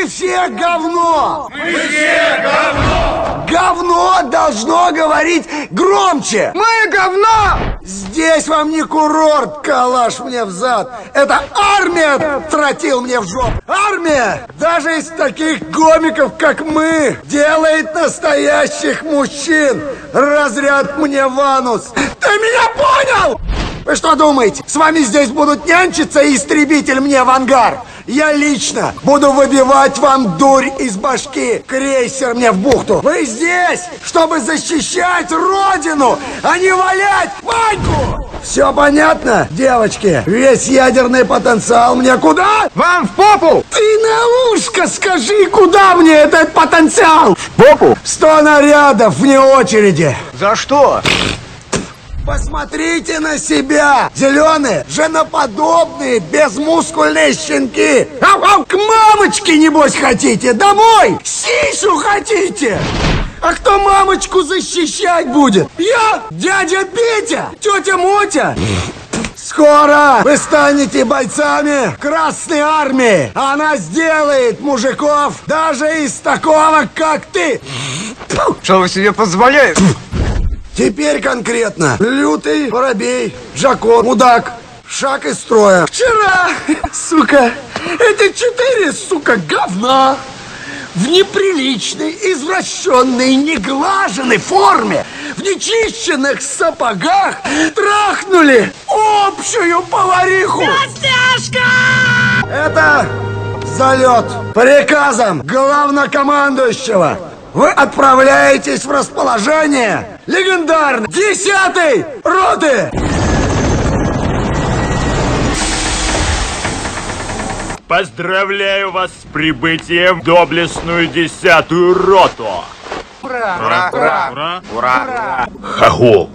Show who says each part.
Speaker 1: Мы все говно!
Speaker 2: Мы все говно!
Speaker 1: Говно должно говорить громче!
Speaker 2: Мы говно!
Speaker 1: Здесь вам не курорт, калаш мне в зад. Это армия тротил мне в жопу. Армия, даже из таких гомиков, как мы, делает настоящих мужчин. Разряд мне в анус. Ты меня понял? Вы что думаете, с вами здесь будут нянчиться и истребитель мне в ангар? Я лично буду выбивать вам дурь из башки. Крейсер мне в бухту. Вы здесь, чтобы защищать родину, а не валять Ваньку. Все понятно, девочки? Весь ядерный потенциал мне куда?
Speaker 2: Вам в попу!
Speaker 1: Ты на ушко скажи, куда мне этот потенциал?
Speaker 2: В попу?
Speaker 1: 100 нарядов вне очереди.
Speaker 2: За что?
Speaker 1: Посмотрите на себя! Зеленые, женоподобные, безмускульные щенки! Ау-ау! К мамочке, небось, хотите? Домой! Сисю хотите? А кто мамочку защищать будет? Я? Дядя Петя? Тетя Мотя? Скоро вы станете бойцами Красной Армии! Она сделает мужиков даже из такого, как ты!
Speaker 2: Что вы себе позволяете?
Speaker 1: Теперь конкретно. Лютый, воробей, Жако, мудак. Шаг из строя. Вчера, сука, эти 4, сука, говна в неприличной, извращенной, неглаженной форме, в нечищенных сапогах трахнули общую повариху.
Speaker 3: Костяшка!
Speaker 1: Это залет. Приказом главнокомандующего вы отправляетесь в расположение легендарной 10-й роты.
Speaker 4: Поздравляю вас с прибытием в доблестную 10-ю роту!
Speaker 2: Ура! Ура! Ура!
Speaker 4: Ура!
Speaker 2: Ура!
Speaker 4: Хохол!